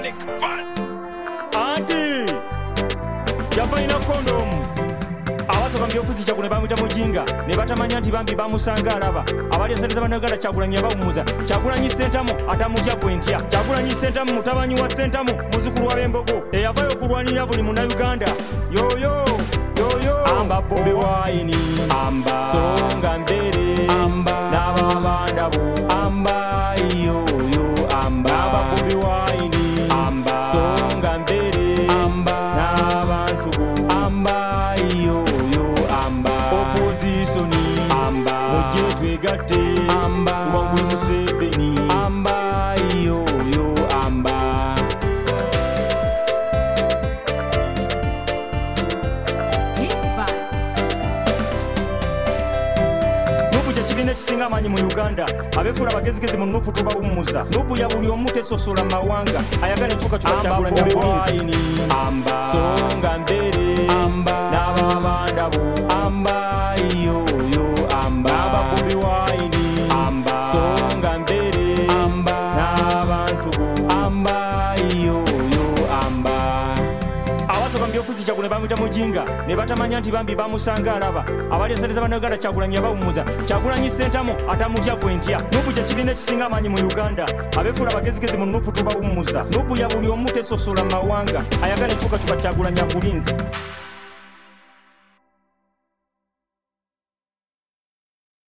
Anti yavaina kondom abasoka mbyofuzi Kyagulanyi bamwita mujinga ne batamanya nti bambi bamusanga alaba abali asaliza bannayuganda Kyagulanyi yabawumuza Kyagulanyi Ssentamu atamutya bwentya Kyagulanyi Ssentamu mutabanyi wa Ssentamu muzukulu wa Bembogo eyavayo okulwanirira buli munnayuganda yoyo amba Bobi Wine amba Songa Mbere amba n'ababandabo amba yoyo amba Bobi Wine amba Songa Mbere amba n'abantu amba yoyo amba opposition amba mujje twegatte amba wangulu Museveni amba yoyo amba kibiina kisinga amaanyi mu Uganda abeefula abagezigezi mu Nuupu tubawummuza Nuupu ya buli omu tesosola mu mawanga ayagala enkyukakyuka Kyagulanyi Ssentamu amba Songa Mbere amba n'ababandabo amba yoyo amba Bobi Wine amba Songa Mbere amba n'abantu amba yoyo amba abasoka mbyofuzi Kyagulanyi bamwita mujinga ne batamanya nti bambi bamusanga alaba abali asaliza bannayuganda Kyagulanyi yabawumuza Kyagulanyi Ssentamu atamutya bwentya Nuupu kye kibiina kisinga amaanyi mu Uganda abeefula abagezigezi mu Nuupu tubawummuza Nuupu ya buli omu tesosola mu mawanga ayagala enkyukakyuka Kyagulanyi akulinze